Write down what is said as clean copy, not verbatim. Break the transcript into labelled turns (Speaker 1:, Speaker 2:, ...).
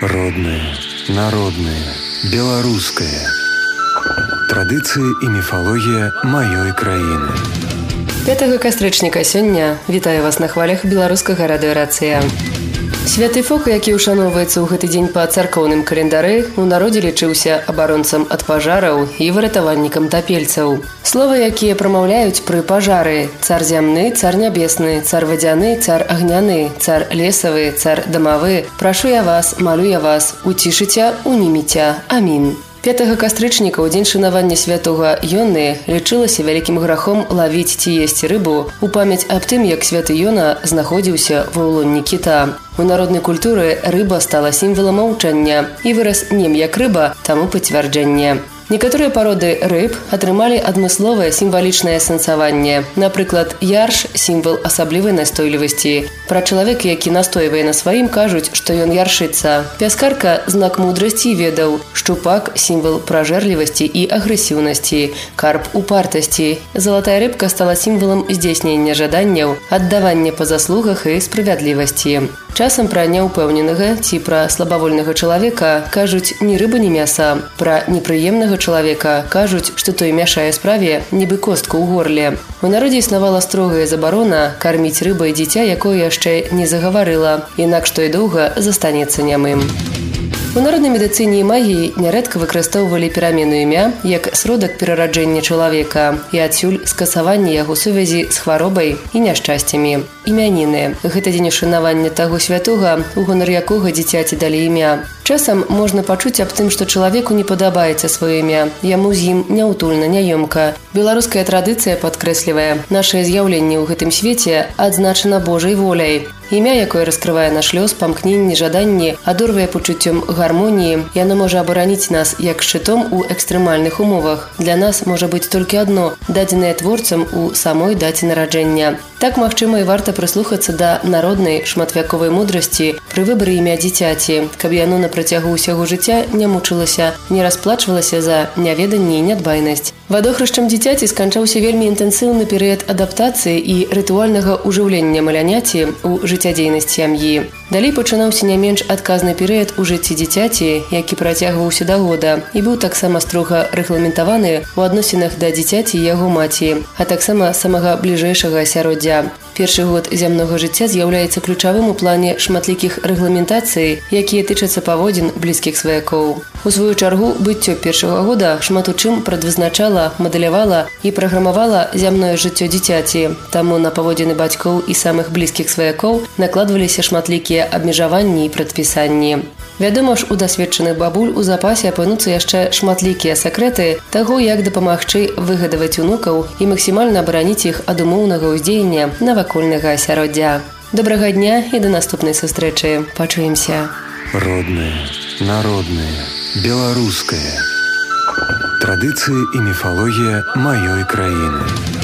Speaker 1: Родное, народное, беларускае. Традыцыі і міфалогія маёй краіны.
Speaker 2: 5 кастрычніка сёння вітаю вас на хвалях беларускага радыё «Рацыя». Святы Фока, які ўшаноўваецца ў гэты дзень па царкоўным календары, у народзе лічыўся абаронцам ад пажараў і выратавальнікам тапельцаў. Словы, якія прамаўляюць пры пажары: цар зямны, цар нябесны, цар вадзяны, цар агняны, цар лесавы, цар дамавы, прашу я вас, малю я вас, уцішыця, уніміця. Амін. 5 кастрычніка ў дзень шанавання святога Ёны лічылася вялікім грахом лавіць ці есці рыбу у памяць аб тым, як святы Ёна знаходзіўся ва ўлонні кіта. У народнай культуры рыба стала сімвалам маўчання і вырас нем як рыба, таму пацвярджэнне. Некаторыя пароды рыб атрымалі адмысловае сімвалічнае сэнсаванне. Напрыклад, ярш – сімвал асаблівай настойлівасці. Пра чалавека, які настойвае на сваім, кажуць, што ён яршыцца. Пяскарка – знак мудрасці і ведаў. Шчупак – сімвал пражэрлівасці і агрэсіўнасці. Карп – упартасці. Залатая рыбка стала сімвалам здзейснення жаданняў, аддавання па заслугах і справядлівасці. Часам пра няўпэўненага ці пра слабавольнага чалавека кажуць ні рыба, ні мяса. Пра непрыемнага чалавека кажуць, што той мяшае справе, нібы костку ў горле. У народзе існавала строгая забарона карміць рыбай дзіця, якое яшчэ не загаварыла, інакш той доўга застанецца нямым. У народнай медыцыне і магіі нярэдка выкарыстоўвалі перамену імя як сродак перараджэння чалавека і адсюль скасаванне яго сувязі з хваробай і няшчасцямі. Імяніны – гэта дзень ушанавання таго святога, у гонар якога дзіцяці далі імя. Часам можна пачуць аб тым, што чалавеку не падабаецца сваё імя, яму з ім няўтульна, няёмка. Беларуская традыцыя падкрэслівае: нашае з'яўленне ў гэтым свеце адзначана Божай воляй. Імя, якое раскрывае наш лёс, памкненні, жаданні, адорвае пачуццём гармоніі, яно можа абараніць нас як шчытом у экстрэмальных умовах. Для нас можа быць толькі адно, дадзенае творцам у самой даце нараджэння. Так, магчыма, і варта прыслухацца да народнай шматвяковай мудрасці пры выбары імя дзіцяці, каб яно на працягу ўсяго жыцця не мучылася, не расплачвалася за няведанне і нядбайнасць. Вадохрышчам дзіцяці сканчаўся вельмі інтэнсіўны перыяд адаптацыі і рытуальнага ўжыўлення маляняці ў жыццядзейнасць сям'і. Далей пачынаўся не менш адказны перыяд у жыцці дзіцяці, які працягваўся да года і быў таксама строга рэгламентаваны ў адносінах да дзіцяці і яго маці, а таксама самага бліжэйшага асяроддзя. Першы год зямнога жыцця з'яўляецца ключавым у плане шматлікіх рэгламентацый, якія тычацца паводзін блізкіх сваякоў. У сваю чаргу, быццё першага года шмат у чым прадвызначала, мадэлявала і праграмавала зямное жыццё дзіцяці, таму на паводзіны бацькоў і самых блізкіх сваякоў накладваліся шматлікія абмежаванні і прадпісанні. Вядома ж, у дасведчаных бабуль у запасе апынуцца яшчэ шматлікія сакрэты таго, як дапамагчы выгадаваць унукаў і максімальна абараніць іх ад умоўнага ўздзеяння навакольнага асяроддзя. Добрага дня і да наступнай сустрэчы. Пачуемся.
Speaker 1: Родное, народное, беларускае. Традыцыі і міфалогія маёй краіны.